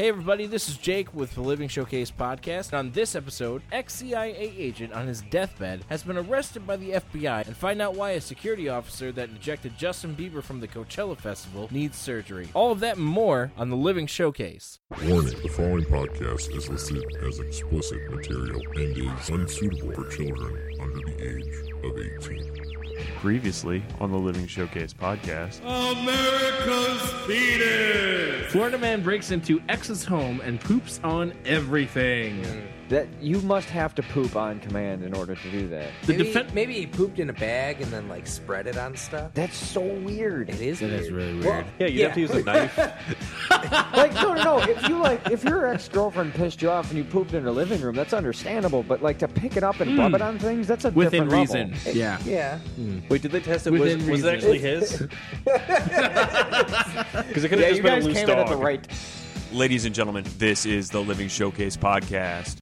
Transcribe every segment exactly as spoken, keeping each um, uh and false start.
Hey everybody, this is Jake with the Living Showcase podcast. On this episode, ex-C I A agent on his deathbed has been arrested by the F B I and find out why a security officer that ejected Justin Bieber from the Coachella Festival needs surgery. All of that and more on the Living Showcase. Warning, the following podcast is listed as explicit material and is unsuitable for children under the age of eighteen. Previously on the Living Showcase podcast, America's penis! Florida man breaks into ex's home and poops on everything. That you must have to poop on command in order to do that. The Maybe, defen- maybe he pooped in a bag and then like spread it on stuff. That's so weird. It is That weird. is really weird. Well, yeah, you'd Yeah. have to use a knife. like no, no, no. If you like, if your ex girlfriend pissed you off and you pooped in her living room, that's understandable. But like to pick it up and rub it on things, that's a Within different reason. level. Yeah. Yeah. Wait, did they test it? Was, Within was it reason. actually his? Because it could have Yeah, just you been a guys loose came dog. in at the right. Ladies and gentlemen, this is the Living Showcase podcast.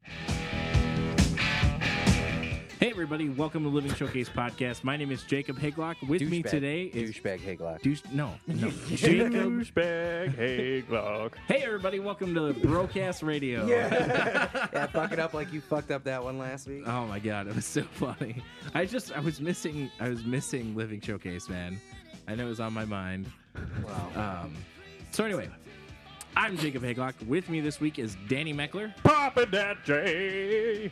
Hey everybody, welcome to Living Showcase podcast. My name is Jacob Higlock. With me Douchebag. today is Douchebag Higlock. Douche. No, no. Jacob. Douchebag, hey, Glock. Hey everybody, welcome to Broadcast Radio. Yeah, fuck it up like you fucked up that one last week. Oh my god, it was so funny. I just I was missing I was missing Living Showcase, man. I know it was on my mind. Wow. Um so anyway, I'm Jacob Higlock. With me this week is Danny Meckler. Poppin' that jam.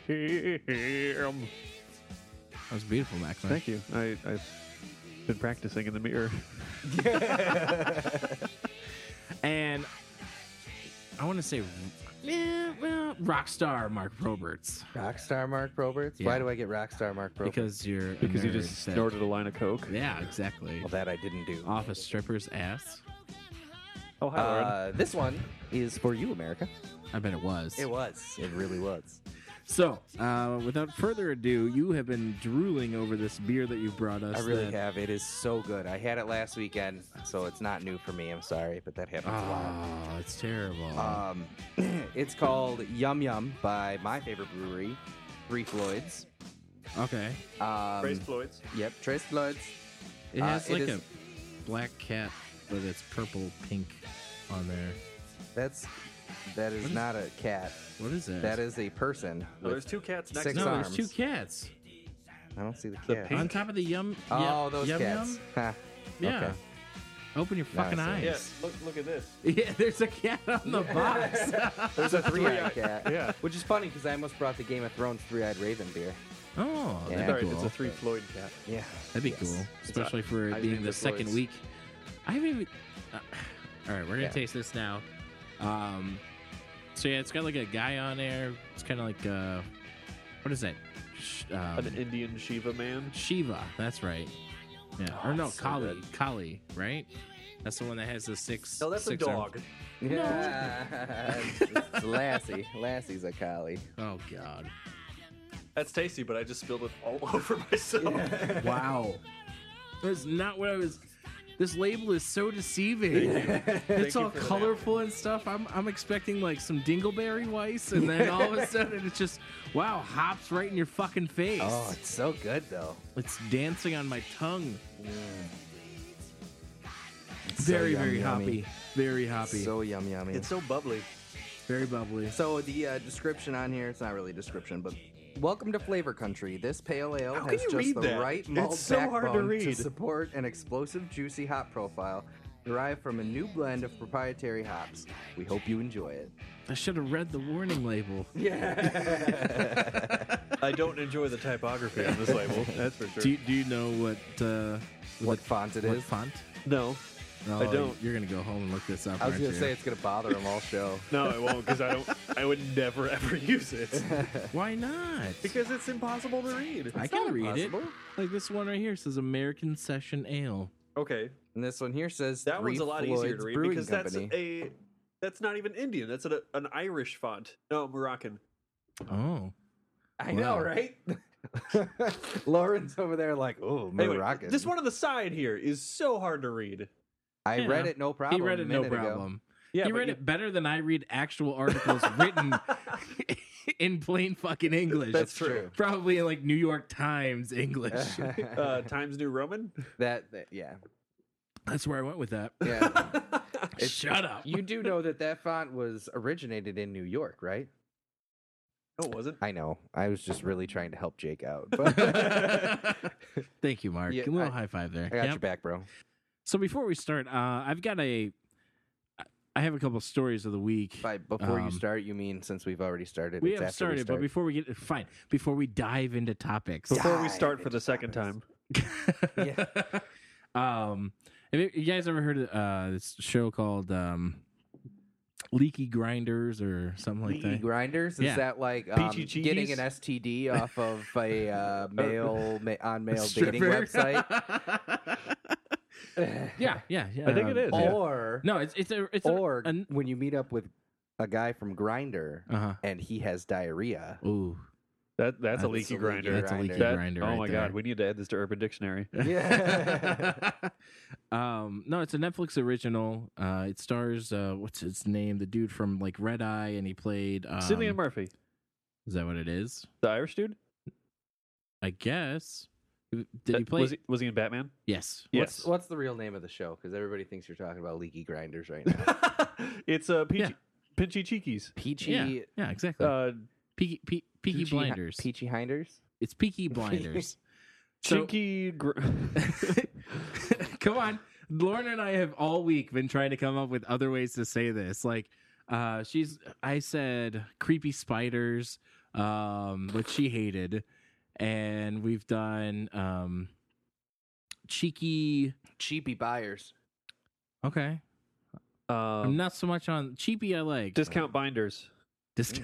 That was beautiful, Meckler. Thank you. I, I've been practicing in the mirror. And I want to say yeah, well, Rockstar Mark Roberts. Rockstar Mark Roberts? Yeah. Why do I get Rockstar Mark Roberts? Because you're a Because you nerd just that- snorted a line of coke. Yeah, exactly. Well, that I didn't do. Off a stripper's ass. Oh, hi, Lauren. Uh, this one is for you, America. I bet it was. It was. It really was. So, uh, without further ado, you have been drooling over this beer that you brought us. I really that- have. It is so good. I had it last weekend, so it's not new for me. I'm sorry, but that happens a lot. Oh, it's terrible. Um, it's called Yum Yum by my favorite brewery, Three Floyds. okay. Um, Trace Floyd's. Yep, Trace Floyds. It uh, has it like is- a black cat with its purple pink on there. That's that is not a cat. What is that? That is a person. No, with there's two cats next six to no, it. arms. there's two cats. I don't see the The cat. pink- On top of the yum. Oh, yum, those yum, cats. Yum? Huh. Yeah. Okay. Open your Now I fucking see. eyes. Yeah, look, look at this. Yeah, there's a cat on the box. There's a three-eyed cat. Yeah. Which is funny because I almost brought the Game of Thrones three-eyed raven beer. Oh, Yeah. that'd Sorry, be cool. it's a three Floyd cat. Yeah. That'd be Yes. cool, especially for I it being named the it second Floyd's. week. I haven't even. Uh, all right, we're gonna Yeah. taste this now. Um, so yeah, it's got like a guy on there. It's kind of like uh, what is that? Sh- um, An Indian Shiva man. Shiva. That's right. Yeah, Oh, or no, it's so Kali. good. Kali, right? That's the one that has the six. No, that's a six arms. dog. Yeah. it's Lassie. Lassie's a collie. Oh God! That's tasty, but I just spilled it all over myself. Wow, that's not what I was. This label is so deceiving. It's Thank you all for that. colorful and stuff. I'm I'm expecting like some Dingleberry Weiss, and then all of a sudden it's just wow, hops right in your fucking face. Oh, it's so good though. It's dancing on my tongue. It's so Very yum, very yummy. hoppy. Very hoppy. So yum yummy. It's so bubbly. very bubbly. So the uh, description on here, it's not really a description, but welcome to Flavor Country. This pale ale How can has you just read the that? right It's malt so hard to backbone read. support an explosive, juicy hop profile derived from a new blend of proprietary hops. We hope you enjoy it. I should have read the warning label. Yeah. I don't enjoy the typography on this label. That's for sure. Do you, do you know what uh, What font it what is? font? No, No, I don't. You're gonna go home and look this up. I was aren't gonna you? say it's gonna bother him all show. no, I won't because I don't. I would never ever use it Why not? because it's impossible to read. I It's can not read impossible. it. Like this one right here says American Session Ale. Okay, And this one here says that Three one's a lot Floyds easier to read Brewing because that's Company. a. That's not even Indian. That's a, an Irish font. No, Moroccan. Oh, I know, Wow. right? Lauren's over there like, oh, Anyway, Moroccan. this one on the side here is so hard to read. I Yeah. read it no problem. he read a it no minute ago. problem. Yeah, he but read you- it better than I read actual articles written in plain fucking English. That's true. Probably in like New York Times English. uh, Times New Roman. That, that yeah. That's where I went with that. Yeah. It's- Shut up. You do know that that font was originated in New York, right? Oh, was it? I know. I was just really trying to help Jake out. But Thank you, Mark. Yeah, a little I- high five there. I got Yep. your back, bro. So before we start, uh, I've got a. I have a couple stories of the week. By before Um, you start, you mean since we've already started? We it's have after started, but start. before we get fine, before we dive into topics, Before we Dive start for into the second time. Yeah. um, have you you guys ever heard of uh, this show called um, Leaky Grinders or something like Leaky that? grinders? Is Yeah. that like um, Peachy getting Cheekies? an S T D off of a uh, male ma- on male dating Stripper? website? yeah, yeah, yeah. I think it is. Yeah. Or No, it's it's a it's or a, an, when you meet up with a guy from Grinder uh huh. and he has diarrhea. Ooh, That that's, That's a leaky a leaky grinder. that's a leaky grinder. That- grinder. oh right my there. god, we need to add this to Urban Dictionary. Yeah. um, no, it's a Netflix original. Uh, it stars uh, what's his name? The dude from like Red Eye, and he played um, Cillian Murphy, Is that what it is? the Irish dude. I guess. Did Uh, he play? Was he, was he in Batman? Yes. What's Yes. what's the real name of the show? Because everybody thinks you're talking about leaky grinders right now. it's uh, Peachy, Yeah. Pinchy Cheekies. Peachy. Yeah. Yeah. Exactly. Uh, Peaky, Pe- Peaky Peachy Hi- Blinders. Peachy Hinders. It's Peaky Blinders. So- Chinky. Gr- Come on. Lauren and I have all week been trying to come up with other ways to say this. Like, uh, she's, I said creepy spiders, um, which she hated. And we've done, um, cheeky. Cheapy buyers. Okay. I'm um, not so much on cheapy. I like discount binders. Disc-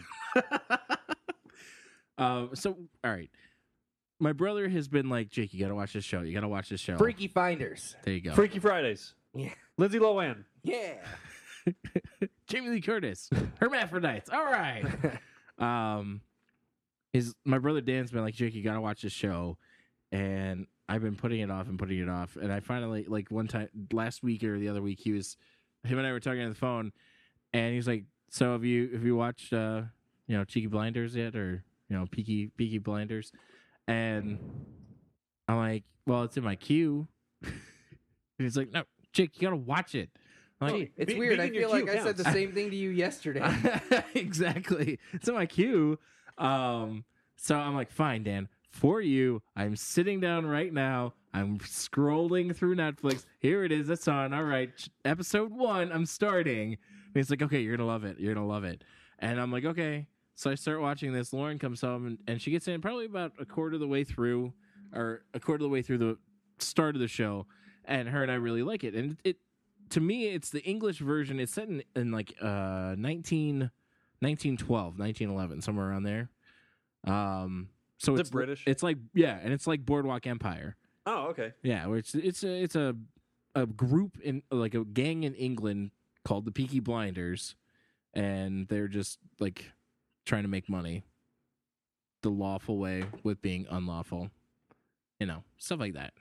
um, so, all right. My brother has been like, Jake, you got to watch this show. You got to watch this show. Freaky Finders. There you go. Freaky Fridays. Yeah. Lindsay Lohan. Yeah. Jamie Lee Curtis. Hermaphrodites. All right. um, his my brother Dan's been like, Jake, you got to watch this show. And I've been putting it off and putting it off. And I finally, like one time last week or the other week, he was, him and I were talking on the phone. And he was like, so have you, have you watched, uh, you know, Cheeky Blinders yet? Or, you know, Peaky, Peaky Blinders? And I'm like, well, it's in my queue. And he's like, no, Jake, you got to watch it. I'm like, Gee, it's be- weird. being I in your feel like queue I said the counts. same thing to you yesterday. exactly. It's in my queue. Um, so I'm like, fine, Dan. For you, I'm sitting down right now. I'm scrolling through Netflix. Here it is. It's on. All right. ch- Episode one. I'm starting. And he's like, okay, you're going to love it. You're going to love it. And I'm like, okay. So I start watching this. Lauren comes home and, and she gets in probably about a quarter of the way through, or a quarter of the way through the start of the show. And her and I really like it. And it, it to me, it's the English version. It's set in, in like uh, nineteen, nineteen twelve, nineteen eleven, somewhere around there. Um, so Is it it's British? It's like yeah, and it's like Boardwalk Empire. Oh, okay. Yeah, where it's it's a it's a a group in like a gang in England called the Peaky Blinders, and they're just like trying to make money the lawful way with being unlawful, you know, stuff like that.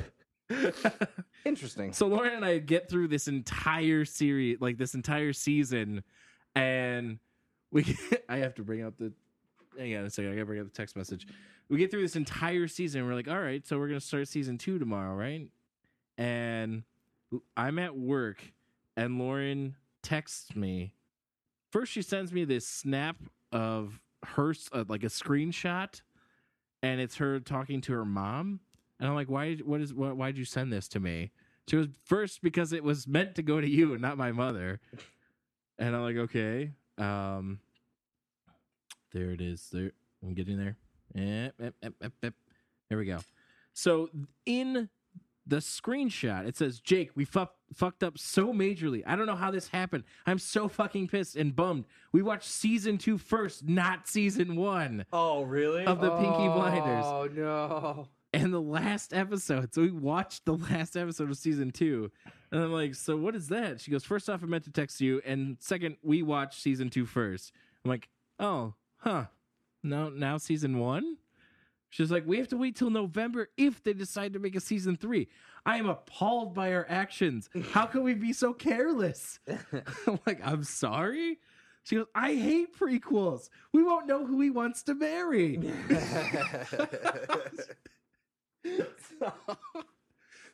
Interesting. So Lauren and I get through this entire series, like this entire season, and we I have to bring up the hang on a second, I gotta bring up the text message. We get through this entire season, and we're like, all right, so we're gonna start season two tomorrow, right? And I'm at work, and Lauren texts me. First, she sends me this snap of her, uh, like a screenshot, and it's her talking to her mom. And I'm like, why? What is? Why, why'd you send this to me? She goes, first because it was meant to go to you, not my mother. And I'm like, okay. Um, there it is. There, I'm getting there. Yep, yep, yep, yep, yep. There we go. So in the screenshot, it says, Jake, we fu- fucked up so majorly. I don't know how this happened. I'm so fucking pissed and bummed. We watched season two first, not season one Oh, really? of the Pinky Blinders. Oh no. And the last episode, so we watched the last episode of season two. And I'm like, so what is that? She goes, first off, I meant to text you. And second, we watched season two first. I'm like, oh, huh. No, now season one? She's like, we have to wait till November if they decide to make a season three. I am appalled by our actions. How can we be so careless? I'm like, I'm sorry? She goes, I hate prequels. We won't know who he wants to marry. so,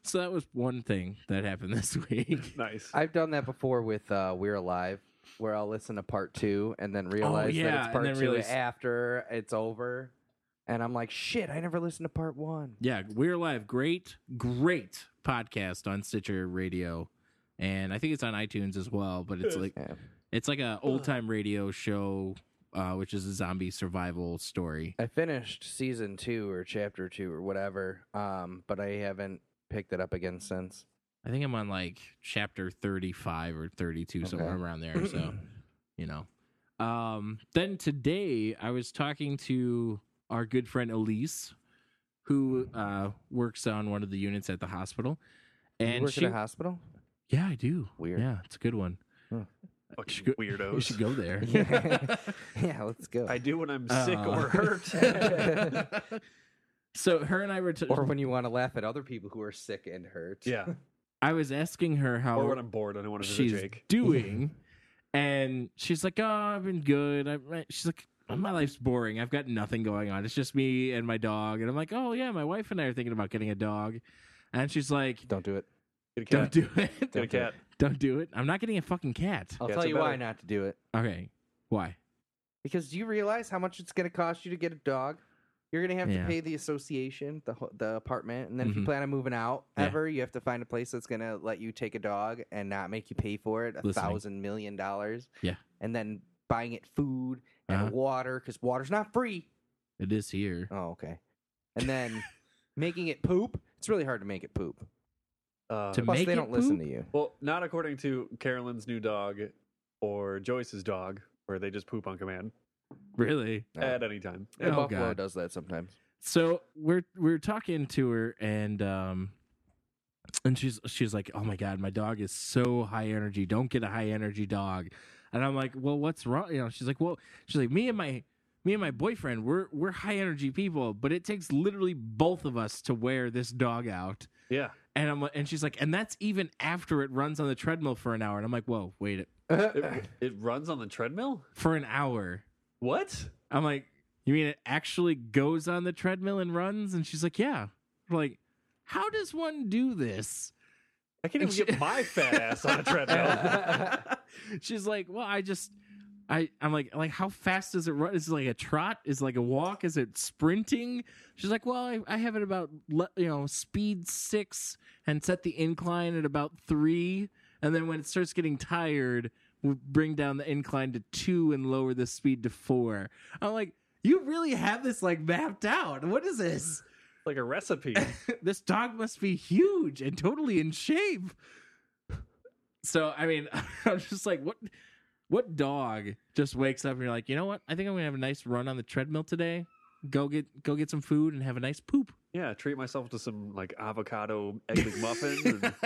So that was one thing that happened this week. Nice. I've done that before with uh, We're Alive, where I'll listen to part two and then realize yeah, that and it's part then two realize- after it's over. And I'm like, shit, I never listened to part one. Yeah, We're Live. Great, great podcast on Stitcher Radio. And I think it's on iTunes as well, but it's like Yeah. it's like a old time radio show, uh, which is a zombie survival story. I finished season two or chapter two or whatever, um, but I haven't picked it up again since. I think I'm on like chapter thirty-five or thirty-two, Okay. somewhere around there. So, you know. Um, then today I was talking to our good friend Elise, who uh, works on one of the units at the hospital. And you work she, at a hospital? yeah, I do. Weird. Yeah, it's a good one. Fucking should go- weirdos. You should go there. Yeah, yeah let's go. I do when I'm sick Uh. or hurt. So her and I were. T- or when you want to laugh at other people who are sick and hurt. yeah. I was asking her how Or when I'm bored, I don't want to visit she's Jake. doing, and she's like, "Oh, I've been good." I, she's like, "My life's boring. I've got nothing going on. It's just me and my dog." And I'm like, "Oh yeah, my wife and I are thinking about getting a dog." And she's like, Don't do it. Get a "Don't cat. do it. Get a cat. Don't do it. I'm not getting a fucking cat." I'll Cats tell are you better. why not to do it. Okay, why? Because do you realize how much it's going to cost you to get a dog? You're going to have Yeah. to pay the association, the ho- the apartment, and then if you Mhm. plan on moving out Yeah. ever, you have to find a place that's going to let you take a dog and not make you pay for it a Listening. thousand million dollars. Yeah. And then buying it food and Uh-huh. water because water's not free. It is here. Oh, okay. And then making it poop. It's really hard to make it poop. Uh, To Plus, make they it don't listen poop? to you. well, not according to Carolyn's new dog or Joyce's dog, where they just poop on command Really? No. at any time. And Oh, Buffalo God. does that sometimes. So we're we're talking to her, and um, and she's she's like, "Oh my god, my dog is so high energy. Don't get a high energy dog." And I'm like, "Well, what's wrong?" You know, she's like, "Well, she's like me and my me and my boyfriend, we're we're high energy people, but it takes literally both of us to wear this dog out." Yeah. And I'm and she's like, "And that's even after it runs on the treadmill for an hour." And I'm like, "Whoa, wait, it It, it runs on the treadmill? for an hour?" What? I'm like, "You mean it actually goes on the treadmill and runs?" And she's like, "Yeah." We're like, how does one do this? I can't even get my fat ass on a treadmill. She's like, "Well, I just, I, I'm like, like, how fast does it run? Is it like a trot? Is it like a walk? Is it sprinting?" She's like, "Well, I, I have it about, le- you know, speed six and set the incline at about three, and then when it starts getting tired, we bring down the incline to two and lower the speed to four." I'm like, "You really have this like mapped out? What is this?" Like a recipe. This dog must be huge and totally in shape. So, I mean, I'm just like, what what dog just wakes up and you're like, "You know what? I think I'm going to have a nice run on the treadmill today. Go get go get some food and have a nice poop." Yeah, treat myself to some like avocado egg McMuffin. And,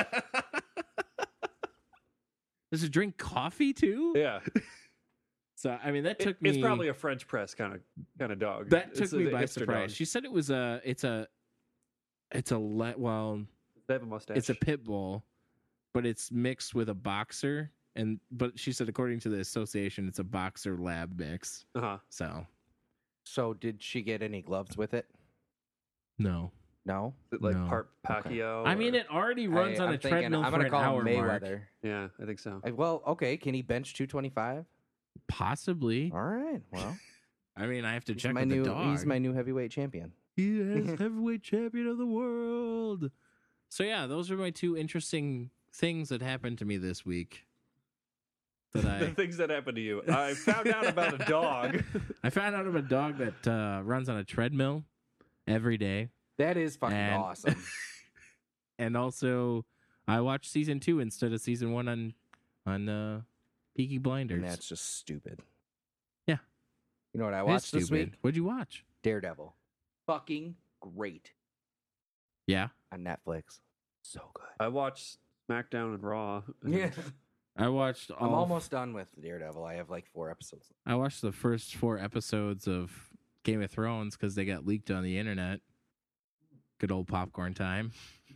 Does it drink coffee too? yeah. So, I mean, that It- took me it's probably a French press kind of kind of dog. that took It's me the by hipster surprise. dog. She said it was a it's a it's a le- well, They have a mustache. it's a pit bull, but it's mixed with a boxer, and but she said according to the association it's a boxer lab mix. uh-huh. So, So did she get any gloves with it? no. No. Is it like No. part Pacquiao. I mean, or- it already runs I- on I'm a thinking, treadmill I'm for gonna an call hour him mark. Mayweather. Yeah, I think so. I- well, okay. Can he bench two twenty-five? Possibly. All right. Well, I mean, I have to he's check my with new the dog. he's my new heavyweight champion. He is heavyweight champion of the world. So yeah, those are my two interesting things that happened to me this week. That the I things that happened to you. I found out about a dog. I found out of a dog that uh, runs on a treadmill every day, That is fucking And- awesome. and also I watched season two instead of season one on on uh, Peaky Blinders. And that's just stupid. Yeah. You know what I It is watched this stupid. week? What'd you watch? Daredevil. Fucking great Yeah, on Netflix. So good. I watched SmackDown and Raw. Yeah. I watched. All I'm almost done with Daredevil. I have like four episodes. I watched the first four episodes of Game of Thrones because they got leaked on the internet. Good old popcorn time.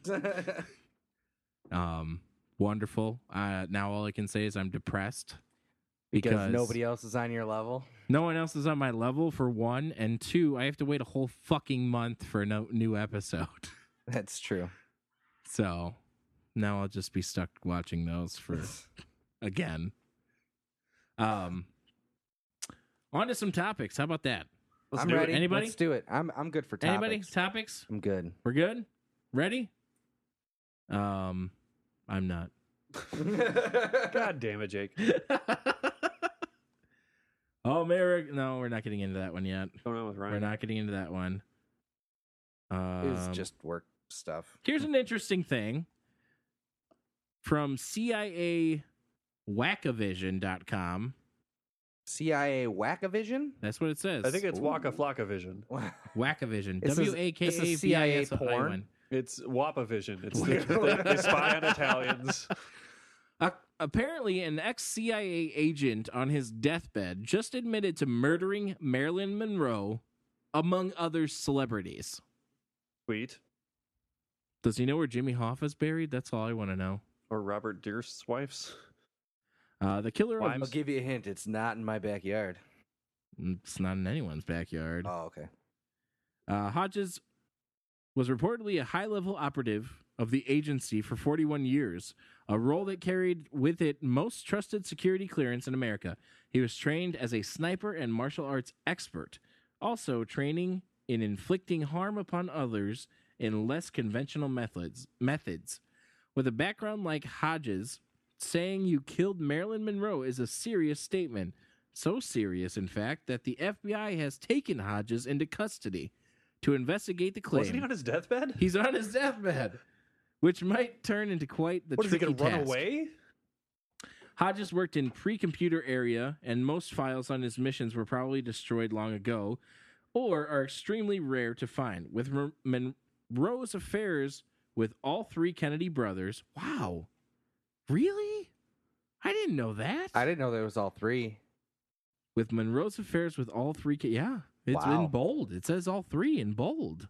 Um, wonderful. Uh, now all I can say is I'm depressed because, because nobody else is on your level. no one else is on my level for one, and two, I have to wait a whole fucking month for a no- new episode. That's true. So now I'll just be stuck watching those for again. Um, on to some topics. How about that? Let's I'm do ready. it. Anybody? Let's do it. I'm I'm good for topics. Anybody? Topics? I'm good. We're good? Ready? Um, I'm not. God damn it, Jake. Oh, Merrick. No, we're not getting into that one yet. What's going on with We're Ryan? not getting into that one. Um, It was just work stuff. Here's an interesting thing from C I A wackavision dot com. C I A Wackavision? That's what it says. I think it's Waka Flocka Vision. Wackavision. This is- W A K this A is V I C I A S I porn? N. It's Wapa Vision. It's the, they, they spy on Italians. Uh, apparently, an ex-C I A agent on his deathbed just admitted to murdering Marilyn Monroe, among other celebrities. Sweet. Does he know where Jimmy Hoffa's buried? That's all I want to know. Or Robert Durst's wife's. Uh, the killer Why? of... I'll give you a hint. It's not in my backyard. It's not in anyone's backyard. Oh, okay. Uh, Hodges was reportedly a high-level operative of the agency for forty-one years, a role that carried with it most trusted security clearance in America. He was trained as a sniper and martial arts expert, also training in inflicting harm upon others in less conventional methods. Methods. With a background like Hodges, saying you killed Marilyn Monroe is a serious statement. So serious, in fact, that the F B I has taken Hodges into custody to investigate the claim. Wasn't he on his deathbed? He's on his deathbed, which might turn into quite the What is he tricky going to run task. away? Hodges worked in pre-computer area, and most files on his missions were probably destroyed long ago, or are extremely rare to find. With Mon- Monroe's affairs with all three Kennedy brothers, wow, really? I didn't know that. I didn't know there was all three. With Monroe's affairs with all three, yeah, it's Wow. in bold. It says all three in bold.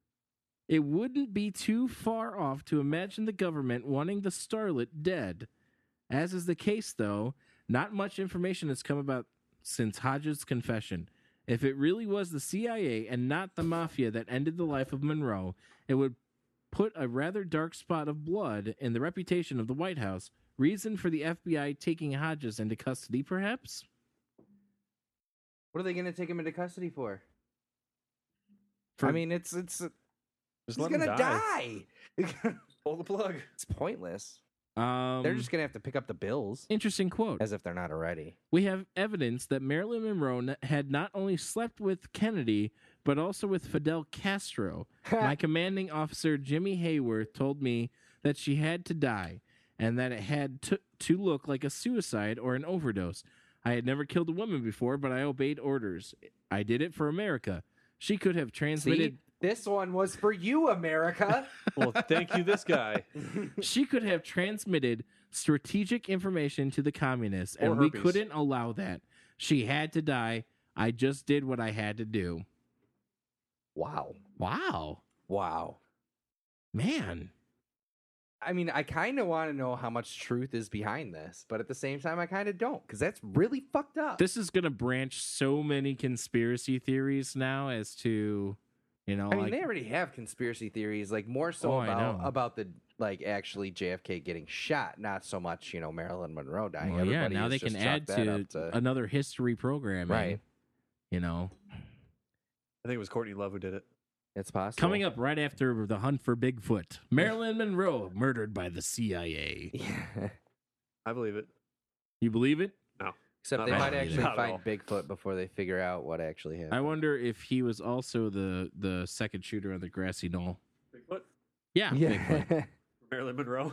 It wouldn't be too far off to imagine the government wanting the starlet dead. As is the case, though, not much information has come about since Hodges' confession. If it really was the C I A and not the mafia that ended the life of Monroe, it would put a rather dark spot of blood in the reputation of the White House. Reason for the F B I taking Hodges into custody, perhaps? What are they going to take him into custody for? For- I mean, it's it's Just he's let him going to die. die. Pull the plug. It's pointless. Um, They're just going to have to pick up the bills interesting quote. as if they're not already. We have evidence that Marilyn Monroe n- had not only slept with Kennedy, but also with Fidel Castro. My commanding officer, Jimmy Hayworth, told me that she had to die and that it had to, to look like a suicide or an overdose. I had never killed a woman before, but I obeyed orders. I did it for America. She could have transmitted... See, this one was for you, America. Well, thank you, this guy. She could have transmitted strategic information to the communists, and Or we herpes. couldn't allow that. She had to die. I just did what I had to do. Wow. Wow. Wow. Man. I mean, I kind of want to know how much truth is behind this, but at the same time, I kind of don't, because that's really fucked up. This is going to branch so many conspiracy theories now as to, you know, I mean, like, they already have conspiracy theories, like more so Oh, I about know. about the like actually J F K getting shot, not so much you know Marilyn Monroe dying. well, yeah, Everybody now has they just can chalked add that to, up to another history programming. Right. You know, I think it was Courtney Love who did it. it's possible. coming up right after the hunt for Bigfoot, Marilyn Monroe murdered by the C I A. Yeah. I believe it. You believe it? Except Not they at might all. actually Not at find all. Bigfoot before they figure out what actually happened. I wonder if he was also the the second shooter on the grassy knoll. Bigfoot? Yeah, Bigfoot. Yeah. Marilyn Monroe?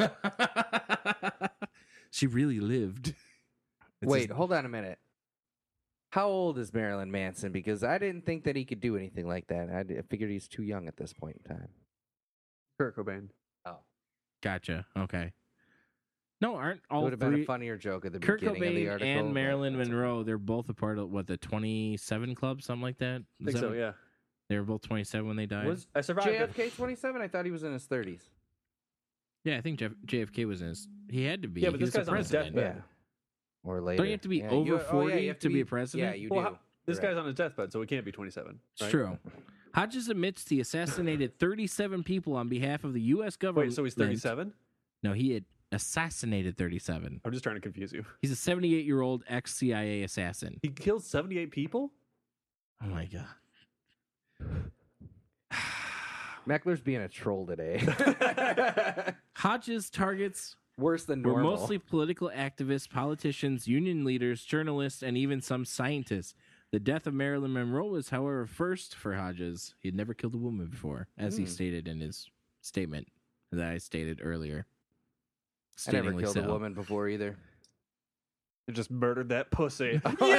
She really lived. It's Wait, his- hold on a minute. How old is Marilyn Manson? Because I didn't think that he could do anything like that. I d- I figured he's too young at this point in time. Kurt Cobain. Oh, Gotcha. Okay. No, aren't it all would have been three? a funnier joke at the Kurt beginning of the Cobain article. and but Marilyn that's okay. Monroe, they're both a part of what the twenty-seven Club, something like that. I Is think that so, what- yeah. They were both twenty-seven when they died. Was I survived J F it. K twenty-seven? I thought he was in his thirties. Yeah, I think Jeff, J F K was in his. He had to be. Yeah, but he this was guy's a on his president. deathbed. Yeah. Or later. Don't you have to be Yeah, over you- oh, yeah, forty you have to be a president? Yeah, you Well, do. how- this Right. guy's on his deathbed, so he can't be twenty-seven. It's right? true. Hodges admits he assassinated thirty-seven people on behalf of the U S government. Wait, so he's thirty-seven? No, he had assassinated thirty-seven. I'm just trying to confuse you. He's a seventy-eight-year-old ex-C I A assassin. He killed seventy-eight people? Oh, my God. Meckler's being a troll today. Hodges' targets Worse than were normal. mostly political activists, politicians, union leaders, journalists, and even some scientists. The death of Marilyn Monroe was, however, first for Hodges. He had never killed a woman before, as he Hmm. stated in his statement that I stated earlier. I never Statingly killed so. a woman before either. You just murdered that pussy.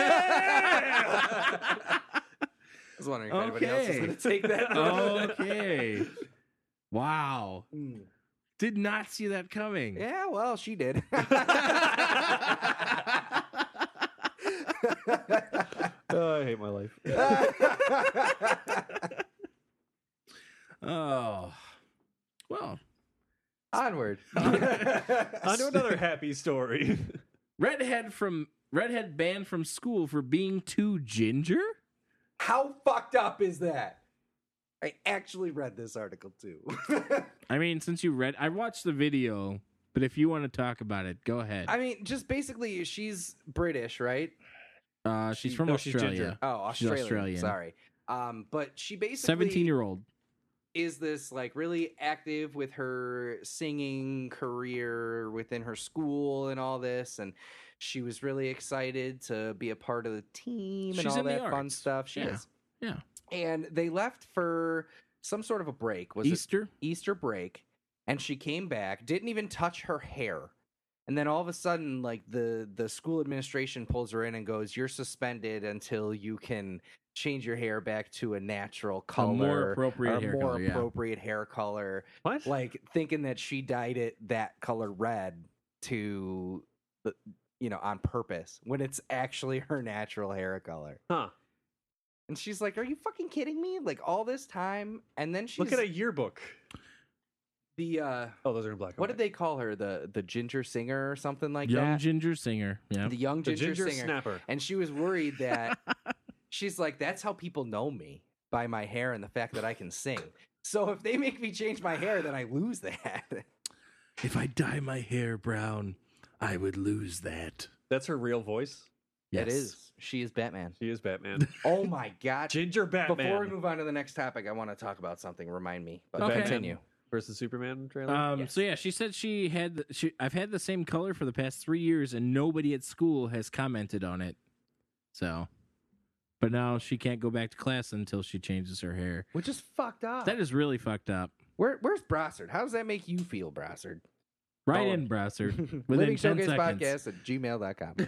I was wondering if anybody else was Okay. going to take that. Okay. Wow. Mm. Did not see that coming. Yeah, well, she did. Oh, I hate my life. Oh. Well. Onward. On to another happy story. Redhead from redhead banned from school for being too ginger? How fucked up is that? I actually read this article too. I mean, since you read I watched the video, but if you want to talk about it, go ahead. I mean, just basically, she's British, right? Uh she's She- from no, she's Australia. ginger. Oh, She's Australian. Australian. Sorry. Um, but she basically seventeen-year-old. is this like really active with her singing career within her school and all this, and she was really excited to be a part of the team and She's all in the that fun arts. stuff. She Yeah. is. Yeah. And they left for some sort of a break. Was Easter? it Easter break? And she came back, didn't even touch her hair. And then all of a sudden, like the the school administration pulls her in and goes, "You're suspended until you can change your hair back to a natural color, more appropriate or hair more color, yeah. appropriate hair color." What? Like thinking that she dyed it that color red to, the, you know, on purpose when it's actually her natural hair color. Huh. And she's like, "Are you fucking kidding me? Like all this time?" And then she's Look at a yearbook. the uh, Oh, those are in black and what white. did they call her? The the ginger singer or something like Young that. ginger singer. Yeah. The young The ginger, ginger singer. snapper. And she was worried that she's like, "That's how people know me, by my hair and the fact that I can sing. So if they make me change my hair, then I lose that." If I dye my hair brown, I would lose that. That's her real voice. It is. She is Batman. She is Batman. Oh my god. Ginger Batman. Before we move on to the next topic, I want to talk about something. Remind me. But Okay. continue. versus Superman trailer. Um, Yes. So yeah, she said she had. The, she, I've had the same color for the past three years, and nobody at school has commented on it. So, but now she can't go back to class until she changes her hair. Which is fucked up. That is really fucked up. Where, where's Brassard? How does that make you feel, Brassard? Right Oh. in, Browser. Living Within ten Showcase seconds. Podcast at gmail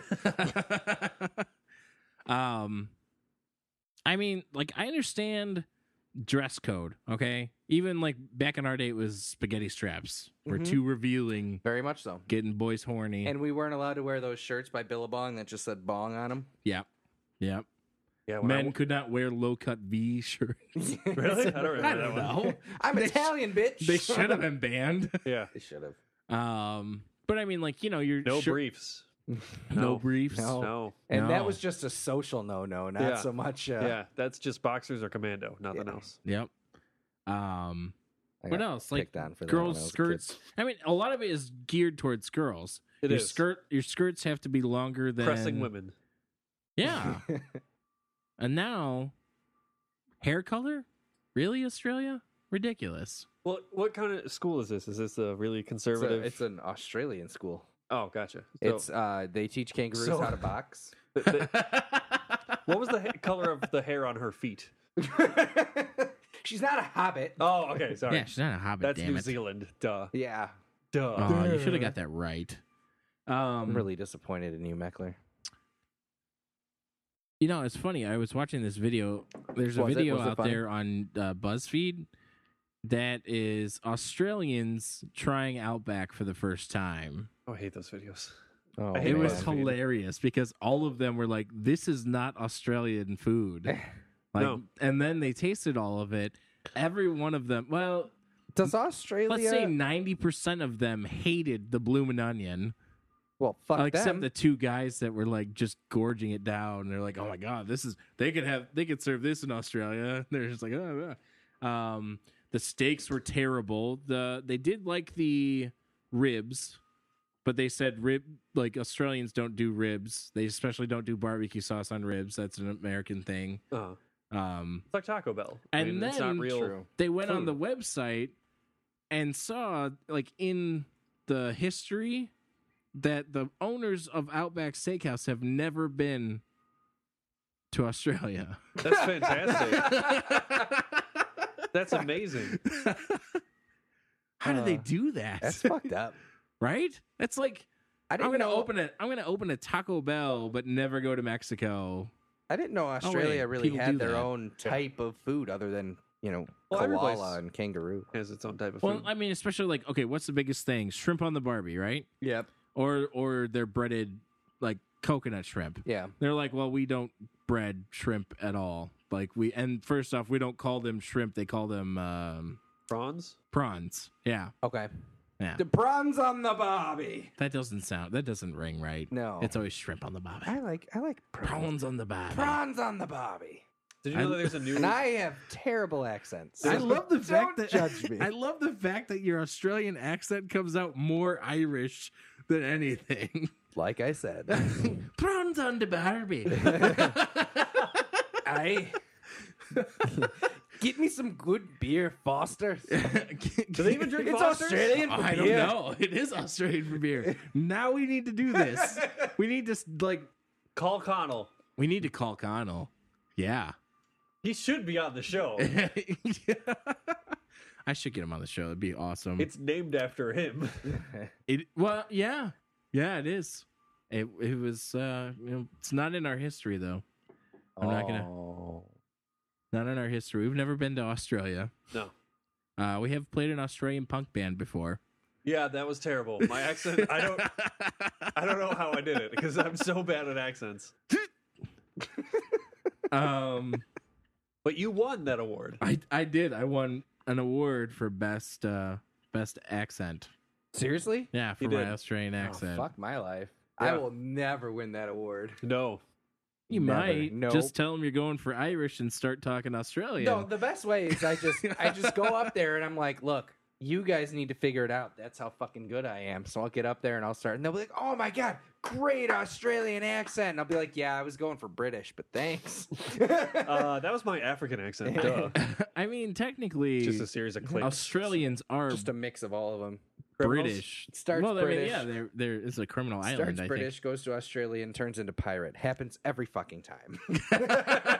dot com. um, I mean, like, I understand dress code, okay? Even, like, back in our day, it was spaghetti straps. Were Mhm. too revealing, Very much so. getting boys horny. And we weren't allowed to wear those shirts by Billabong that just said bong on them. yeah. Yeah. yeah, when I Men w- could not wear low-cut V shirts. Really? I don't remember I that don't one. know. I'm They- Italian, bitch. They should have been banned. Yeah, They should have. Um, but I mean, like, you know, you're no sure- briefs. no, No. briefs. No. No. And that No. was just a social no-no, not Yeah. so much. Uh, Yeah, that's just boxers or commando, nothing Yeah. else. Yep. Um, I what got else? Like picked on for that when I girls' was a skirts. kid. I mean, a lot of it is geared towards girls. It your is. skirt. Your skirts have to be longer than Pressing women. Yeah. And now, hair color? Really, Australia? Ridiculous. Well, what kind of school is this? Is this a really It's, a, conservative? it's an Australian school. oh, gotcha. So, It's uh, they teach kangaroos So- how to box. th- th- what was the ha- color of the hair on her feet? She's not a hobbit. Oh, okay, sorry. Yeah, she's not a hobbit. That's damn New it. Zealand. Duh. Yeah, Duh. Oh, you should have got that right. Um, I'm really disappointed in you, Meckler. You know, it's funny. I was watching this video. There's a Was it? video Was it out funny? there on uh, BuzzFeed that is Australians trying Outback for the first time. Oh, I hate those videos. Oh, I hate It Man. was BuzzFeed. hilarious because all of them were like, "This is not Australian food." Like, No. and then they tasted all of it. Every one of them. Well, Does Australia? let's say ninety percent of them hated the bloomin' onion. Well, fuck Except them. the two guys that were like just gorging it down. They're like, "Oh my god, this is they could have they could serve this in Australia." They're just like, "Oh." oh. Um, the steaks were terrible. The they did like the ribs, but they said rib like Australians don't do ribs. They especially don't do barbecue sauce on ribs. That's an American thing. Uh, Um, it's like Taco Bell. And I mean, it's then- not real. True. they went on Food. the website and saw like in the history that the owners of Outback Steakhouse have never been to Australia. That's fantastic. That's amazing. How do they Uh, do that? That's fucked up. Right? That's like I I'm didn't gonna know. open it. I'm gonna open a Taco Bell, but never go to Mexico. I didn't know Australia really people do had their that. own type of food other than you know Well, every place- koala and kangaroo. Has its own type of Well, food. I mean, especially like okay, what's the biggest thing? Shrimp on the Barbie, right? Yep. Or or they're breaded like coconut shrimp. Yeah. They're like, well, we don't bread shrimp at all. Like we and first off, we don't call them shrimp. They call them um, Prawns? prawns. Yeah, Okay. yeah. The prawns on the barbie. That doesn't sound. That doesn't ring right. No. It's always shrimp on the barbie. I like I like prawns. Prawns on the barbie. Prawns on the barbie. Did you know I- that there's a new... And I have terrible accents. I love the fact Don't that judge me. I love the fact that your Australian accent comes out more Irish than anything. Like I said, Prawns on the Barbie. I get me some good beer, Foster. Do they even drink It's Foster's? Australian for I don't beer. know. It is Australian for beer. Now we need to do this. We need to like. Call Connell. We need to call Connell. Yeah. He should be on the show. I should get him on the show. It'd be awesome. It's named after him. It well, yeah, yeah, it is. It it was. Uh, you know, it's not in our history though. I'm not gonna. Oh. Not in our history. We've never been to Australia. No. Uh, we have played an Australian punk band before. Yeah, that was terrible. My accent, I don't I don't know how I did it because I'm so bad at accents. Um, But you won that award. I I did. I won an award for best uh best accent. Seriously? Yeah, for You my did. Australian Oh, accent. fuck my life. Yeah. I will never win that award. No. You Never. might Nope. just tell them you're going for Irish and start talking Australian. No, the best way is I just I just go up there and I'm like, look, you guys need to figure it out. That's how fucking good I am. So I'll get up there and I'll start, and they'll be like, oh my god, great Australian accent. And I'll be like, yeah, I was going for British, but thanks. Uh, that was my African accent. Duh. I mean, technically, Just a series of clicks. Australians are Just a mix of all of them. Criminals? British. Starts well, I mean, British. yeah, there there is a criminal island. Starts I British, goes to Australia, and turns into pirate. Happens every fucking time. think.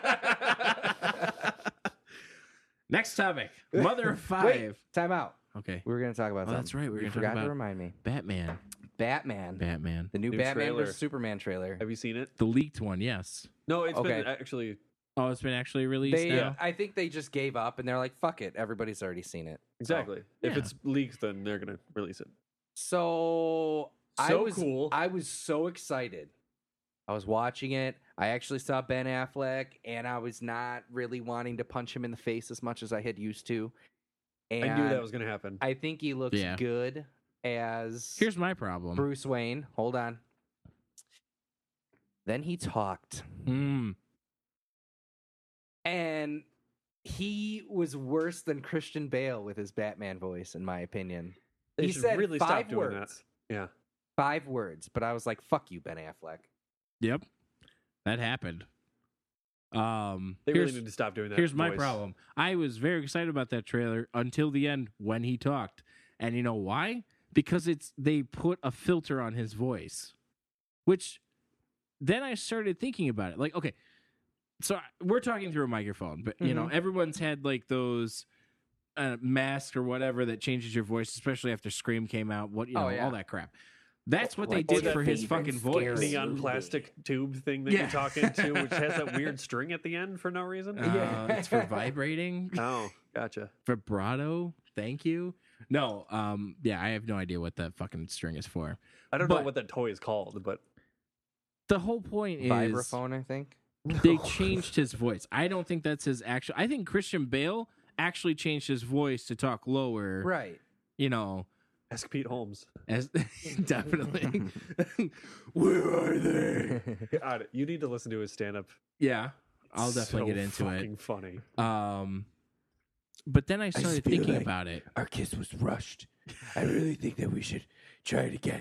Next topic: Mother of Five. Wait, time out. Okay, We were going to talk about Oh, something. that's right, we were You gonna talk forgot to about- remind me. Batman. Batman. Batman. The new, New Batman trailer. versus Superman trailer. Have you seen it? The leaked one, yes. No, it's Okay. been actually Oh, it's been actually released They, now. I think they just gave up and they're like, "Fuck it, everybody's already seen it." exactly. If Yeah. it's leaked, then they're gonna release it. So I So was cool. I was so excited. I was watching it. I actually saw Ben Affleck, and I was not really wanting to punch him in the face as much as I had used to. And I knew that was gonna happen. I think he looks Yeah. good as Here's my problem. Bruce Wayne. Hold on. Then he talked. Mm. And he was worse than Christian Bale with his Batman voice, in my opinion. They he should said really five stop doing words. that. Yeah. Five words, but I was like, "Fuck you, Ben Affleck." Yep, that happened. Um, They here's, really need to stop doing that. here's my voice. problem. I was very excited about that trailer until the end when he talked, and you know why? Because it's they put a filter on his voice, which then I started thinking about it. Like, okay, so we're talking through a microphone, but you know, everyone's had like those uh, masks or whatever that changes your voice, especially after Scream came out. What you know, Oh, yeah. all that crap. That's what Like, they or did that for his favorite fucking scary voice. Neon movie. plastic tube thing that Yeah. you talk into, which has that weird string at the end for no reason. Uh, it's for vibrating. Oh, gotcha. Vibrato. Thank you. No, um, yeah, I have no idea what that fucking string is for. I don't know But- what that toy is called, but The whole point is Vibraphone, I think. they changed his voice. I don't think that's his actual. I think Christian Bale actually changed his voice to talk lower. Right. You know, Ask Pete Holmes. As definitely. Where are they? God, you need to listen to his stand-up. Yeah, I'll definitely So get into fucking it. Funny. Um, but then I started feel thinking like- about it. Our kiss was rushed. I really think that we should try it again.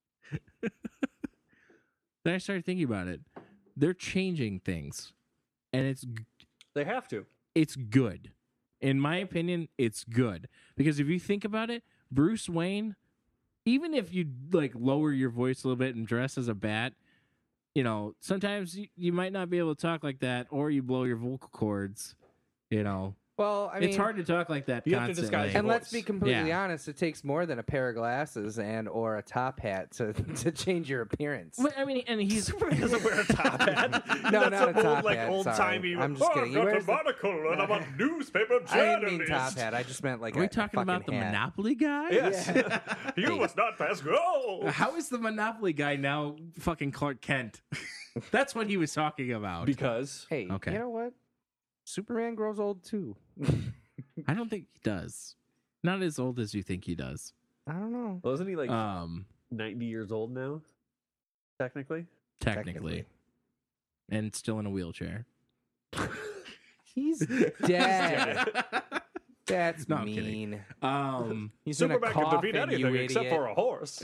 Then I started thinking about it. They're changing things, and it's g- They have to. it's good. In my opinion, it's good because if you think about it, Bruce Wayne, even if you like lower your voice a little bit and dress as a bat, you know, sometimes you, you might not be able to talk like that, or you blow your vocal cords. You know, Well, I mean, it's hard to talk like that You have to constantly. disguise your And let's voice. be completely Yeah. honest, it takes more than a pair of glasses and or a top hat to to change your appearance. Well, I mean, and he's Superman doesn't wear a top hat. No, That's not a some top old, like, hat, old sorry. timey. I'm just oh, kidding. He I've got wears a the- monocle and I'm a newspaper I didn't mean journalist. top hat. I just meant like Are we a talking about the fucking hat. Monopoly guy? Yes. you must not pass go. How is the Monopoly guy now fucking Clark Kent? That's what he was talking about. Because Hey, Okay. you know what? Superman grows old too. I don't think he does. Not as old as you think he does. I don't know. well, isn't he like Um, ninety years old now? Technically. technically. And still in a wheelchair. He's dead. That's No, I'm kidding. mean. Um, He's in a Superman can coffin, defeat you anything except idiot. for a horse.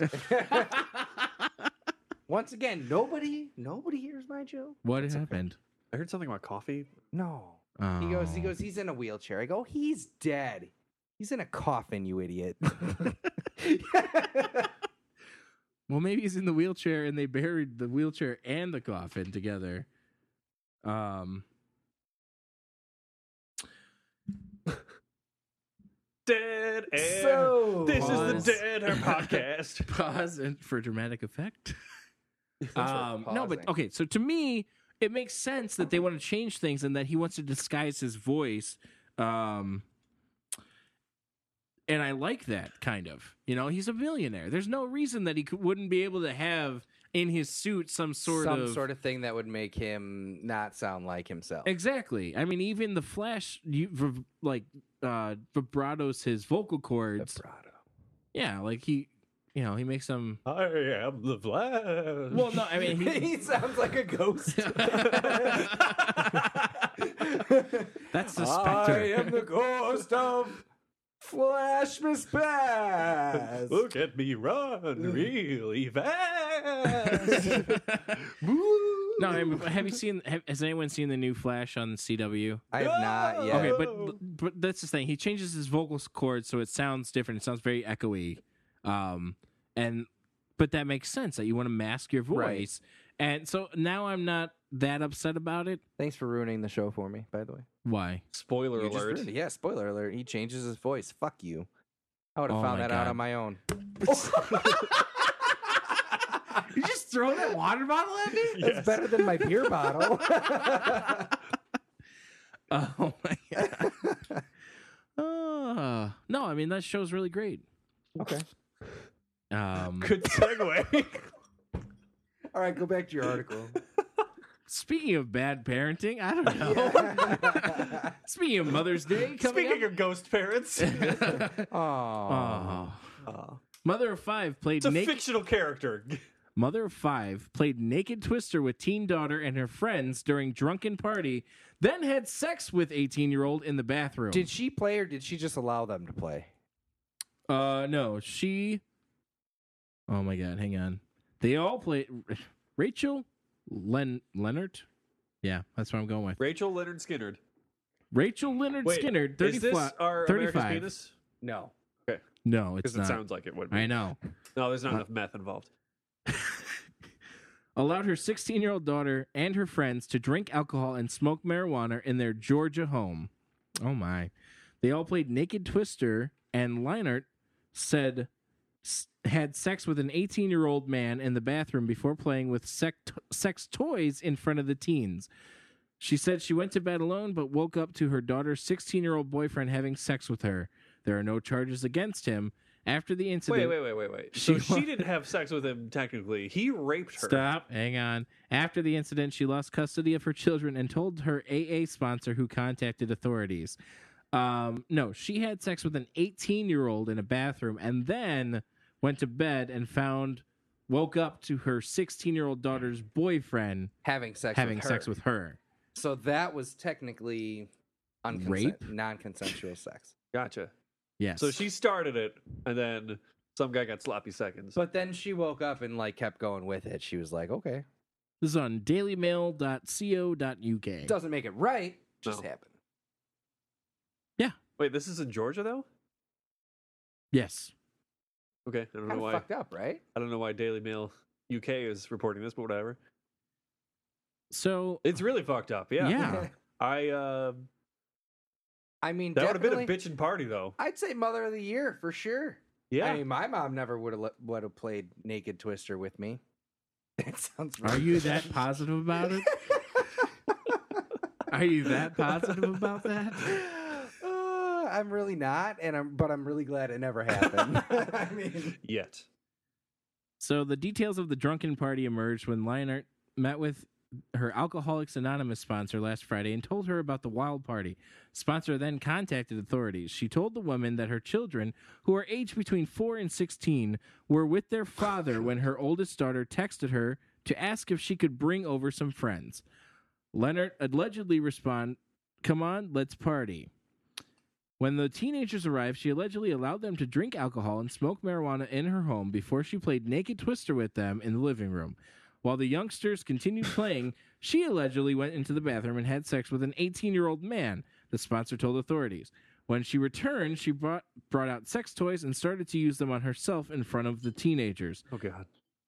Once again, nobody, nobody hears my joke. what happened? I heard something about coffee. No. Oh. He goes, he goes, he's in a wheelchair. I go, he's dead. He's in a coffin, you idiot. Well, maybe he's in the wheelchair and they buried the wheelchair and the coffin together. Um, Dead air. So- this Pause. is the Dead Air podcast. pause and for dramatic effect. um, no, but pausing. okay. So to me, it makes sense that they want to change things and that he wants to disguise his voice. Um, and I like that kind of. You know, he's a billionaire. There's no reason that he could, wouldn't be able to have in his suit some sort Some of sort of thing that would make him not sound like himself. Exactly. I mean, even the Flash, you v- like uh, vibratos his vocal cords. Vibrato. Yeah, like he, you know, he makes them. I am the Flash. Well, no, I mean, he, He sounds like a ghost. that's the I Spectre. am the ghost of Flash Miss Pass. Look at me run really fast. No, I mean, have you seen? Have, has anyone seen the new Flash on C W? I have not yet. Okay, but but that's the thing. He changes his vocal cords so it sounds different. It sounds very echoey, um, and but that makes sense that you want to mask your voice. And so now I'm not that upset about it. Thanks for ruining the show for me, by the way. Why? Spoiler You just alert. ruined it. Yeah, spoiler alert. He changes his voice. Fuck you. I would have Oh found my that out God. on my own. You just throw that water bottle at me? That's better than my beer bottle. Oh my god. Uh, no, I mean that show's really great. Okay. Um, Good segue. All right, go back to your article. speaking of bad parenting, I don't know. Speaking of Mother's Day coming Speaking up. of ghost parents, Oh. Oh. Mother of Five played it's a naked. fictional character. Mother of Five played naked Twister with teen daughter and her friends during drunken party, then had sex with eighteen-year-old in the bathroom. Did she play or did she just allow them to play? Uh, no, she. Oh my God, hang on. They all played. Rachel Len Leonard. Yeah, that's what I'm going with. Rachel Leonard Skinnerd. Rachel Leonard Skinner, is thirty this flat, our America's thirty-five. penis? No. No, it's Because it not. sounds like it would be. I know. No, there's not Uh, enough meth involved. Allowed her sixteen-year-old daughter and her friends to drink alcohol and smoke marijuana in their Georgia home. Oh my! They all played naked Twister, and Leinart said s- had sex with an eighteen-year-old man in the bathroom before playing with sex, sex toys in front of the teens. She said she went to bed alone, but woke up to her daughter's sixteen-year-old boyfriend having sex with her. There are no charges against him. After the incident, Wait, wait, wait, wait, wait. So She- she didn't have sex with him technically. He raped her. Stop. Hang on. After the incident, she lost custody of her children and told her A A sponsor, who contacted authorities. Um, no, she had sex with an eighteen-year-old in a bathroom and then went to bed and found, woke up to her sixteen-year-old daughter's boyfriend Having sex having with her. sex with her. So that was technically unconsent- Rape? non-consensual sex. Gotcha. Yes. So she started it, and then some guy got sloppy seconds. But then she woke up and like kept going with it. She was like, okay. This is on daily mail dot co dot u k. Doesn't make it right. Just No. happened. Wait, this is in Georgia though? Yes. Okay, I don't know Kind of why. fucked up, right? I don't know why Daily Mail U K is reporting this, but whatever. So It's really fucked up. Yeah. Yeah. I uh, I mean, that would have been a definitely- bitchin' party though. I'd say Mother of the Year for sure. Yeah. I mean, my mom never would have would have played Naked Twister with me. That sounds. are you that positive about it? Are you that positive about that? Uh, I'm really not, and I'm but I'm really glad it never happened. I mean, Yet. So the details of the drunken party emerged when Lionheart met with her Alcoholics Anonymous sponsor last Friday and told her about the wild party. Sponsor then contacted authorities. She told the woman that her children, who are aged between four and sixteen, were with their father when her oldest daughter texted her to ask if she could bring over some friends. Leonard allegedly responded, "Come on, let's party." When the teenagers arrived, she allegedly allowed them to drink alcohol and smoke marijuana in her home before she played Naked Twister with them in the living room. While the youngsters continued playing, she allegedly went into the bathroom and had sex with an eighteen-year-old man, the sponsor told authorities. When she returned, she brought, brought out sex toys and started to use them on herself in front of the teenagers. Oh god.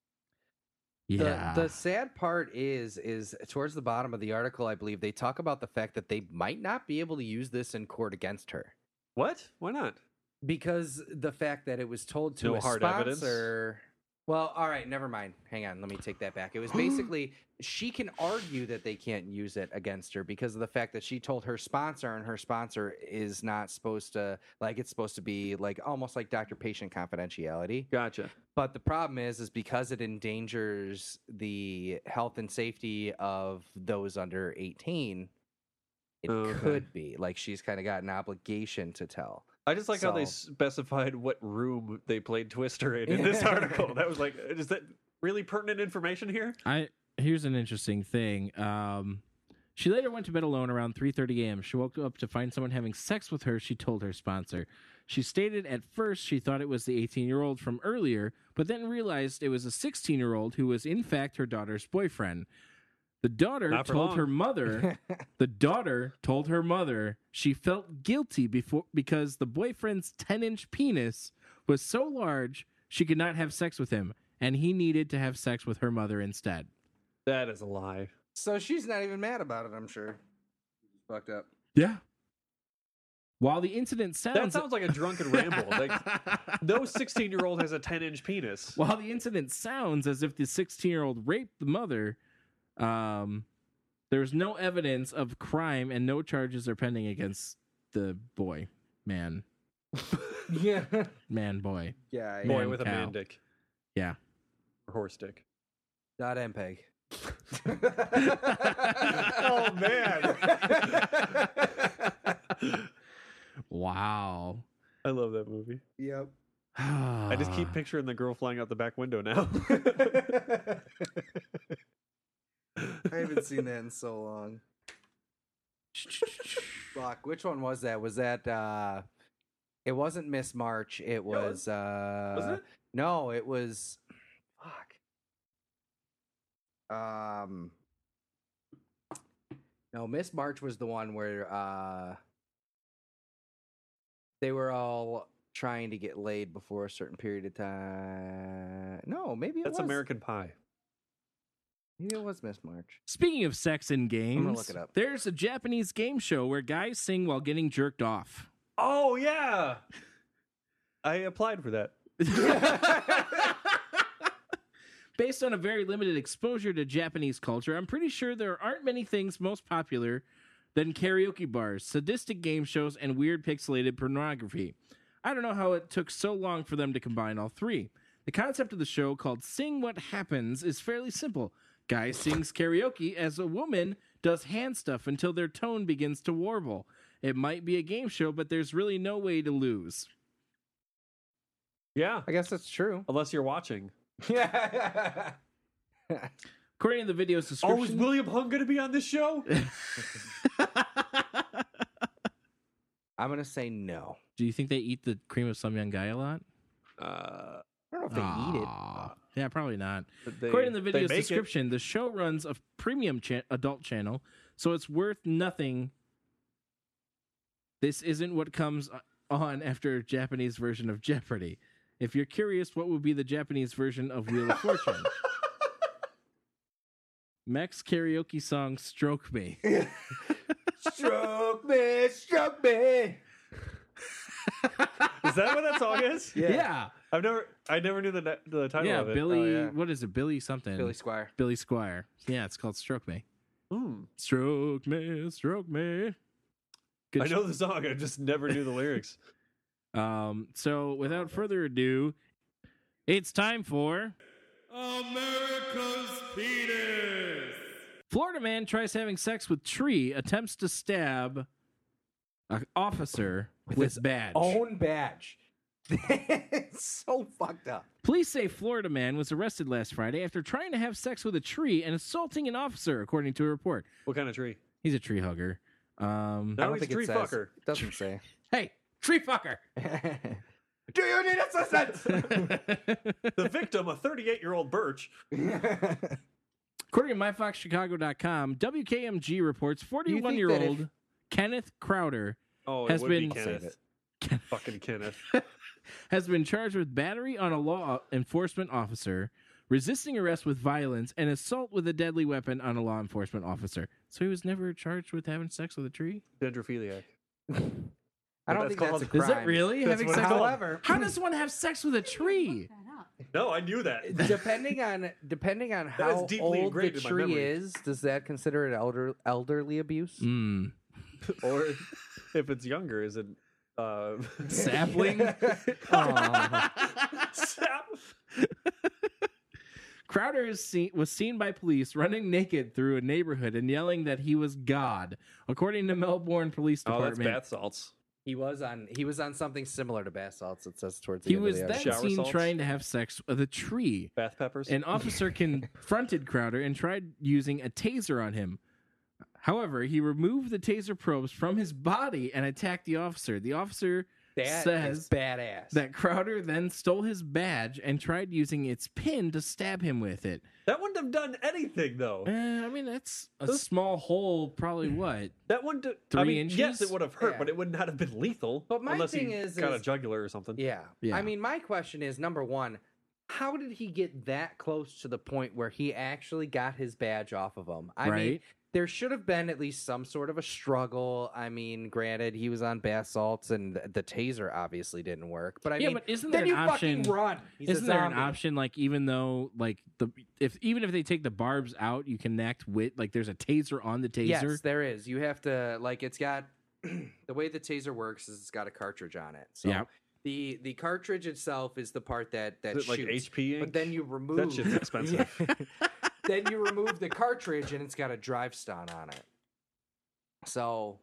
Yeah. the, the sad part is, is towards the bottom of the article, I believe they talk about the fact that they might not be able to use this in court against her What? Why not? because the fact that it was told to No a hard evidence? sponsor. Well, all right, never mind. Hang on, let me take that back. It was basically she can argue that they can't use it against her because of the fact that she told her sponsor, and her sponsor is not supposed to like it's supposed to be like almost like doctor-patient confidentiality. Gotcha. But the problem is, is because it endangers the health and safety of those under eighteen, it Okay. could be like she's kind of got an obligation to tell. I just like how they So- specified what room they played Twister in in this article. That was like, is that really pertinent information here? I here's an interesting thing. Um, she later went to bed alone around three thirty a.m. She woke up to find someone having sex with her, she told her sponsor. She stated at first she thought it was the eighteen-year-old from earlier, but then realized it was a sixteen-year-old who was in fact her daughter's boyfriend. The daughter Not for told long. her mother the daughter told her mother she felt guilty before because the boyfriend's ten-inch penis was so large she could not have sex with him, and he needed to have sex with her mother instead. That is a lie. So she's not even mad about it, I'm sure. Fucked up. Yeah. While the incident sounds That sounds like a drunken ramble. Like, no sixteen-year-old has a ten-inch penis. while the incident sounds as if the sixteen-year-old raped the mother, um, there's no evidence of crime and no charges are pending against the boy, man, Yeah. man, boy. Yeah. Boy Man with a cow. man dick. Yeah. Or horse dick. Dot MPEG. Oh, man. Wow. I love that movie. Yep. I just keep picturing the girl flying out the back window now. I haven't seen that in so long. Fuck, which one was that? Was that uh it wasn't Miss March, it was uh Was it? No, it was fuck. Um No, Miss March was the one where uh they were all trying to get laid before a certain period of time. No, maybe it That's was American Pie. Maybe it was Miss March. Speaking of sex in games, gonna look it up. there's a Japanese game show where guys sing while getting jerked off. Oh, yeah. I applied for that. Based on a very limited exposure to Japanese culture, I'm pretty sure there aren't many things most popular than karaoke bars, sadistic game shows, and weird pixelated pornography. I don't know how it took so long for them to combine all three. The concept of the show, called Sing What Happens, is fairly simple. Guy sings karaoke as a woman does hand stuff until their tone begins to warble. It might be a game show, but there's really no way to lose. Yeah, I guess that's true. unless you're watching. According to the video's description, Oh, is William Hung going to be on this show? I'm gonna say no. do you think they eat the cream of some young guy a lot? Uh, I don't know if they eat it. Aw. Yeah, probably not. they, According to the they video's make it. description, the show runs a premium cha- adult channel, so it's worth nothing. This isn't what comes on after a Japanese version of Jeopardy. If you're curious, what would be the Japanese version of Wheel of Fortune? Mech's karaoke song "Stroke Me." Stroke me, stroke me. Is that what that song is? Yeah. Yeah, I've never, I never knew the ne- the title yeah. of it. Billy, Oh, yeah. what is it? Billy something. Billy Squire. Billy Squire. Yeah, it's called "Stroke Me." Hmm. Stroke me, stroke me. Good I know the song. I just never knew the lyrics. Um, so without further ado, it's time for America's penis. Florida man tries having sex with tree, attempts to stab an officer with, his badge. Own badge. It's so fucked up. Police say Florida man was arrested last Friday after trying to have sex with a tree and assaulting an officer, according to a report. What kind of tree? He's a tree hugger. Um, No, I don't he's think a tree it says. fucker. It doesn't say. hey, tree fucker! Do you need assistance? The victim, a thirty-eight-year-old Birch. According to my fox chicago dot com, W K M G reports forty-one-year-old if- Kenneth Crowder Oh, Has it would been- be I'll Kenneth. Fucking Kenneth. has been charged with battery on a law enforcement officer, resisting arrest with violence, and assault with a deadly weapon on a law enforcement officer. So he was never charged with having sex with a tree? Dendrophiliac. I don't That's think that's called- a Is crime. Is that really That's having what sex it's with called. However, How does one have sex with a tree? No, I knew that. depending on depending on is how deeply old the engraved in my tree memory. is, does that consider it elder elderly abuse? Mm. Or if it's younger, is it uh, Sapling? Aw. sap? Crowder is seen, was seen by police running naked through a neighborhood and yelling that he was God, according to Melbourne Police Oh, that's Department. bath salts. He was on he was on something similar to bath salts. It says towards the He end was of then the Shower seen salts? trying to have sex with a tree. Bath peppers. An officer confronted Crowder and tried using a taser on him. However, he removed the taser probes from his body and attacked the officer. The officer That says is badass. that Crowder then stole his badge and tried using its pin to stab him with it. That wouldn't have done anything, though. Eh, I mean, that's a Those- small hole, probably what? That wouldn't. I Three mean, inches? yes, it would have hurt, Yeah. but it would not have been lethal. But my unless thing he is- got is- a jugular or something. yeah. Yeah. I mean, my question is number one, how did he get that close to the point where he actually got his badge off of him? I mean, Right. there should have been at least some sort of a struggle. I mean, granted, he was on bath salts and the, the taser obviously didn't work. But I Yeah, mean, but isn't then there you an option- fucking run. He's Isn't a there an zombie. option like even though like the if even if they take the barbs out, you connect with like there's a taser on the taser? Yes, there is. You have to like it's got the way the taser works is it's got a cartridge on it. So Yeah. the the cartridge itself is the part that that Is it like shoots. H P ink? But then you remove That shit's expensive. Yeah. Then you remove the cartridge and it's got a drive stun on it. So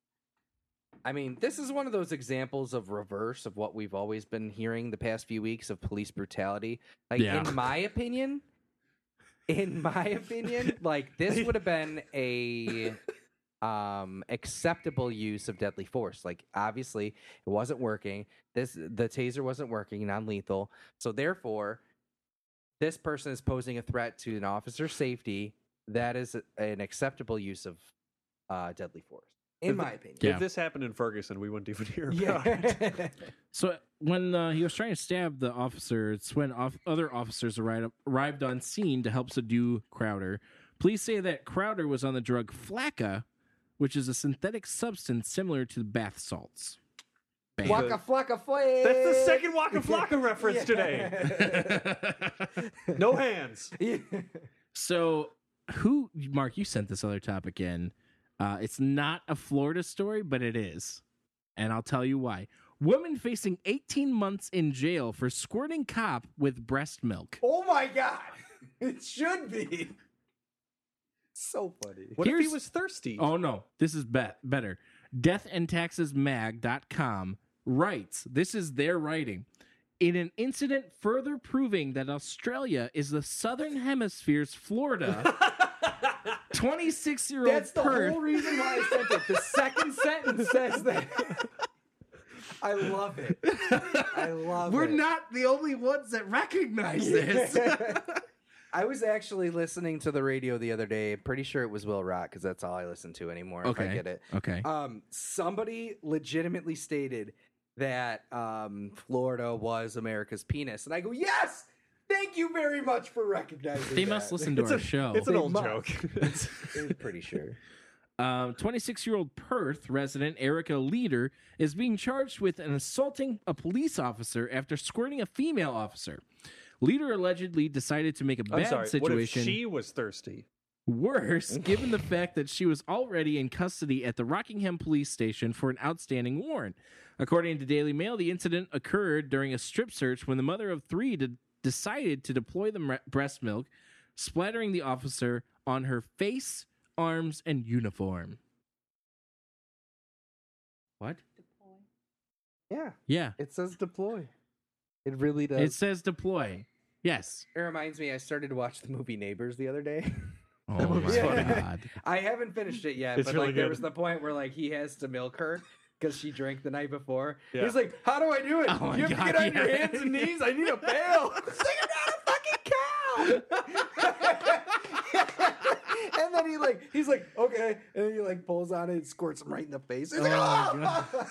I mean, this is one of those examples of reverse of what we've always been hearing the past few weeks of police brutality. Like Yeah. in my opinion, in my opinion, like this would have been a um acceptable use of deadly force. Like obviously it wasn't working. This the taser wasn't working, non-lethal. So therefore, this person is posing a threat to an officer's safety. That is a- an acceptable use of uh deadly force. In If my the- opinion. Yeah. If this happened in Ferguson, we wouldn't even hear about it. Yeah. So when uh, he was trying to stab the officer, it's when off- other officers arrived, arrived on scene to help subdue Crowder. Police say that Crowder was on the drug Flakka, which is a synthetic substance similar to bath salts. Bam. Waka flocka flay. That's the second Waka Flocka reference today. No hands. So who, Mark, you sent this other topic in. Uh, it's not a Florida story, but it is. And I'll tell you why. Woman facing eighteen months in jail for squirting cop with breast milk. Oh my god. It should be. So funny. What if he Here's- was thirsty? Oh, no. This is bet better. death and taxes mag dot com writes, this is their writing. in an incident further proving that Australia is the southern hemisphere's Florida, twenty-six-year-old That's the Perth... whole reason why I sent it. The second sentence says that. I love it. I love We're it. not the only ones that recognize this. I was actually listening to the radio the other day. Pretty sure it was Will Rock because that's all I listen to anymore. If I Okay. get it. Okay. Um, somebody legitimately stated that um, Florida was America's penis, and I go, yes. Thank you very much for recognizing. They that. must listen to It's our a- show. It's an They old must. joke. I'm pretty sure. Um, twenty-six-year-old Perth resident Erica Leader is being charged with an assaulting a police officer after squirting a female officer. Leader allegedly decided to make a I'm bad sorry. situation What if she was thirsty? worse, given the fact that she was already in custody at the Rockingham police station for an outstanding warrant. According to Daily Mail, the incident occurred during a strip search when the mother of three de- decided to deploy the mre- breast milk, splattering the officer on her face, arms, and uniform. What? Yeah, Yeah, it says deploy. It really does. it says deploy. Yes. It reminds me, I started to watch the movie Neighbors the other day. Oh my movie's funny. god. I haven't finished it yet, It's but really like there good. was the point where like he has to milk her because she drank the night before. Yeah. He's like, "How do I do it? Oh my you have God, to get on your yeah. hands and knees. I need a pail." It's like, "I'm not a fucking cow." And then he like he's like, "Okay," and then he like pulls on it and squirts him right in the face. He's like, Oh my "Oh!"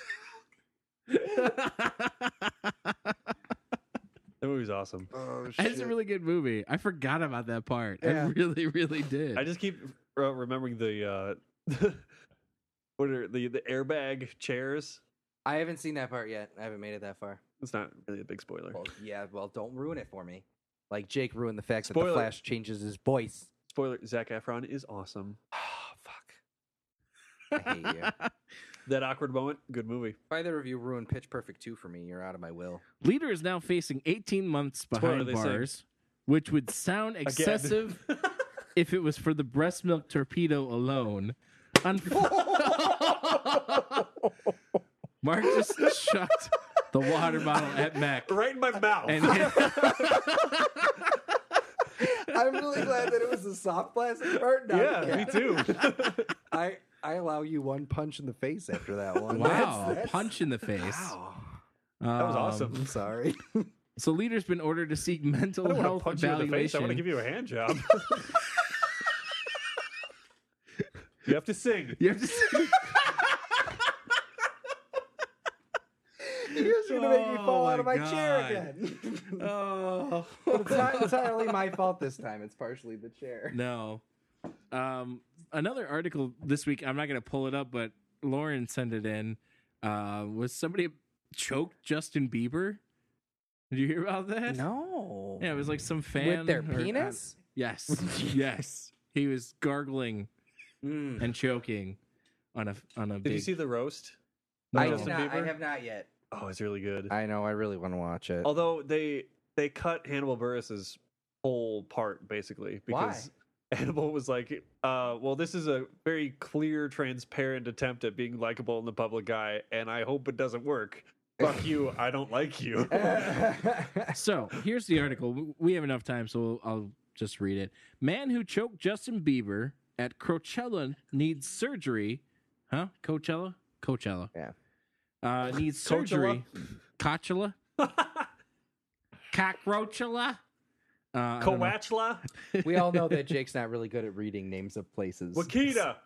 That movie's awesome. Oh, It's a really good movie. I forgot about that part. I Yeah. really, really did. I just keep uh, remembering the uh, what are the the airbag chairs. I haven't seen that part yet. I haven't made it that far. It's not really a big spoiler. Well, yeah, well, don't ruin it for me. Like Jake ruined the fact that Spoiler. the Flash changes his voice. Spoiler: Zac Efron is awesome. Oh, fuck. I hate you. That awkward moment, good movie. If either of you ruin Pitch Perfect two for me, you're out of my will. Leader is now facing eighteen months behind Spoiler, they say. bars, which would sound excessive if it was for the breast milk torpedo alone. Unf- Mark just chucked the water bottle at Mac. Right in my mouth. And I'm really glad that it was a soft plastic part. Not yeah, a me cap. too. I I allow you one punch in the face after that one. wow, That's- that's- punch in the face. Wow. That was Um, awesome. I'm sorry. So Leader's been ordered to seek mental I don't want health to punch you in the face. I evaluation. want to give you a hand job. You have to sing. You have to see- You guys are gonna make me Oh fall out of my my chair God. again. oh. But it's not entirely my fault this time. It's partially the chair. No. Um, another article this week, I'm not going to pull it up, but Lauren sent it in. Uh, was somebody choked Justin Bieber? Did you hear about that? No. Yeah, it was like some fan. With their or- uh, penis? yes. yes. He was gargling Mm. and choking on a on a Did big. you see the roast? I, of did Justin not, I Bieber? have not yet. Oh, it's really good. I know. I really want to watch it. Although they they cut Hannibal Buress's whole part basically because Hannibal was like, uh, "Well, this is a very clear, transparent attempt at being likable in the public eye, and I hope it doesn't work. Fuck you. I don't like you." So here's the article. We have enough time, so I'll just read it. Man who choked Justin Bieber at Coachella needs surgery. Huh? Coachella? Coachella. Yeah. Uh, needs surgery. Coachella? Cockroachella? Uh, I don't know. Coachella, We all know that Jake's not really good at reading names of places. Wakita.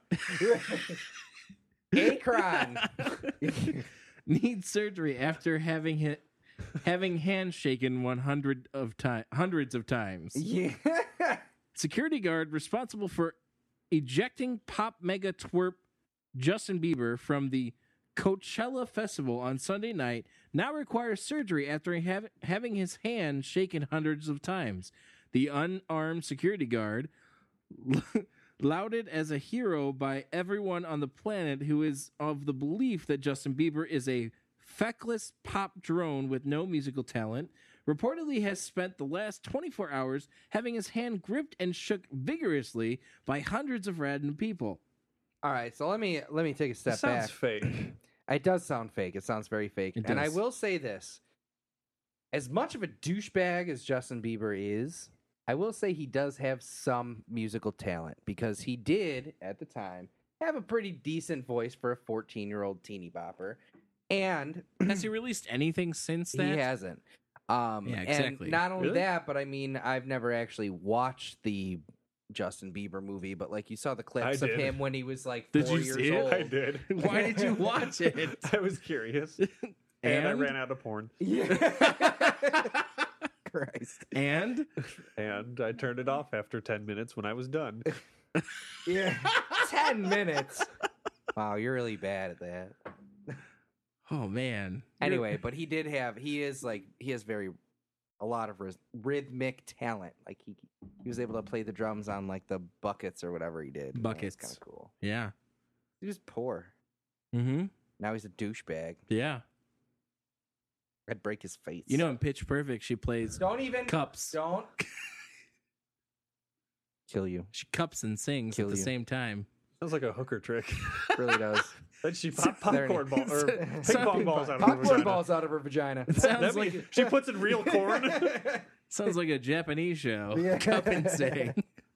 Akron. Needs surgery after having hit, having handshaken one hundred of time, hundreds of times. Yeah. Security guard responsible for ejecting pop mega twerp Justin Bieber from the Coachella Festival on Sunday night now requires surgery after hav- having his hand shaken hundreds of times. The unarmed security guard, lauded as a hero by everyone on the planet who is of the belief that Justin Bieber is a feckless pop drone with no musical talent, reportedly has spent the last twenty-four hours having his hand gripped and shook vigorously by hundreds of random people. All right, so let me let me take a step Sounds back. fake. It does sound fake. It sounds very fake. It And I does. will say this. as much of a douchebag as Justin Bieber is, I will say he does have some musical talent because he did, at the time, have a pretty decent voice for a fourteen-year-old teeny bopper. And Has he released anything since that? he hasn't. Um, Yeah, exactly. And not only Really? that, but I mean, I've never actually watched the Justin Bieber movie, but like you saw the clips I of did. him when he was like Did four you years see it? old. I did. Why did you watch it? I was curious. And, I And? ran out of porn. Yeah. Christ. And And I turned it off after ten minutes when I was done. Yeah. Ten minutes. Wow, you're really bad at that. oh man. Anyway, but he did have, he is like, he has very, a lot of rhyth- rhythmic talent. Like he he was able to play the drums on like the buckets or whatever he did. Buckets. Kind of cool. Yeah. He was poor. Mm-hmm. Now he's a douchebag. Yeah. I'd break his face. You know, in Pitch Perfect, she plays don't even cups. Don't kill you. She cups and sings Kill at the you. same time. Sounds like a hooker trick. Really does. Then she pop popcorn ball or ping Sorry, pong balls out of her Popcorn vagina. balls out of her vagina. Sounds That'd like be- she puts in real corn. sounds like a Japanese show. Yeah. Cup and sing.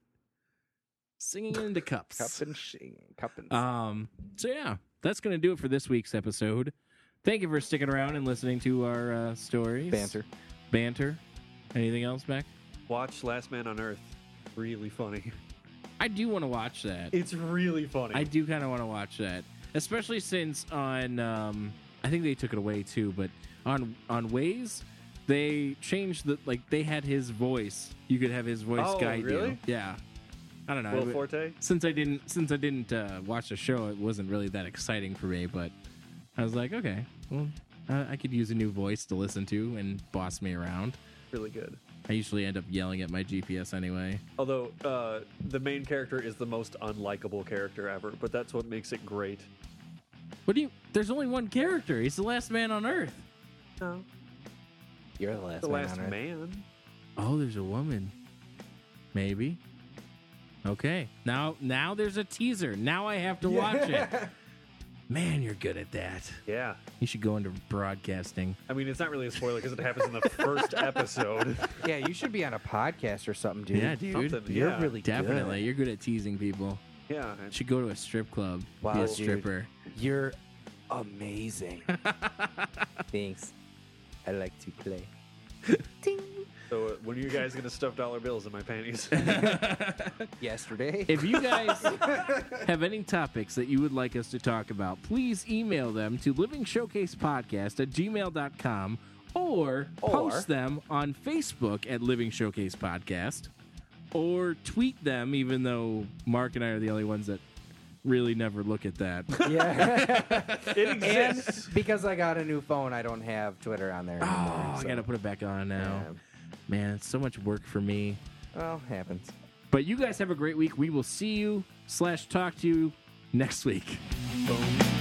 Singing into cups. Cup and shing. Cup and Um. So yeah, that's gonna do it for this week's episode. Thank you for sticking around and listening to our uh, stories. banter. Banter. Anything else, Mac? Watch Last Man on Earth. Really funny. I do want to watch that. It's really funny. I do kind of want to watch that, especially since on um, I think they took it away too, but on on Waze they changed the like they had his voice. You could have his voice Oh, guide really? you. Yeah. I don't know. Will It- Forte? Since I didn't since I didn't uh, watch the show, it wasn't really that exciting for me. But I was like, okay, well, uh, I could use a new voice to listen to and boss me around. Really good. I usually end up yelling at my G P S anyway. Although uh, the main character is the most unlikable character ever, but that's what makes it great. What do you? There's only one character. He's the last man on Earth. No, You're the last the man last on Earth. man. Oh, there's a woman. Maybe. Okay. Now, now there's a teaser. Now I have to watch it. Man, you're good at that. Yeah, You should go into broadcasting. I mean it's not really a spoiler because it happens in the first episode. Yeah, you should be on a podcast or something, dude. Yeah, dude. Something, You're yeah. really Definitely. good. You're good at teasing people. Yeah, You should go to a strip club. Wow, be a dude. stripper. You're amazing. Thanks. I like to play. so uh, when are you guys gonna stuff dollar bills in my panties? Yesterday. If you guys have any topics that you would like us to talk about, please email them to living showcase podcast at gmail dot com or, Or- post them on Facebook at Living Showcase Podcast or tweet them, even though Mark and I are the only ones that really never look at that. yeah. It and exists. because I got a new phone, I don't have Twitter on there Oh, anymore. I so- got to put it back on now. Yeah. Man, it's so much work for me. Well, happens. But you guys have a great week. We will see you slash talk to you next week. Boom.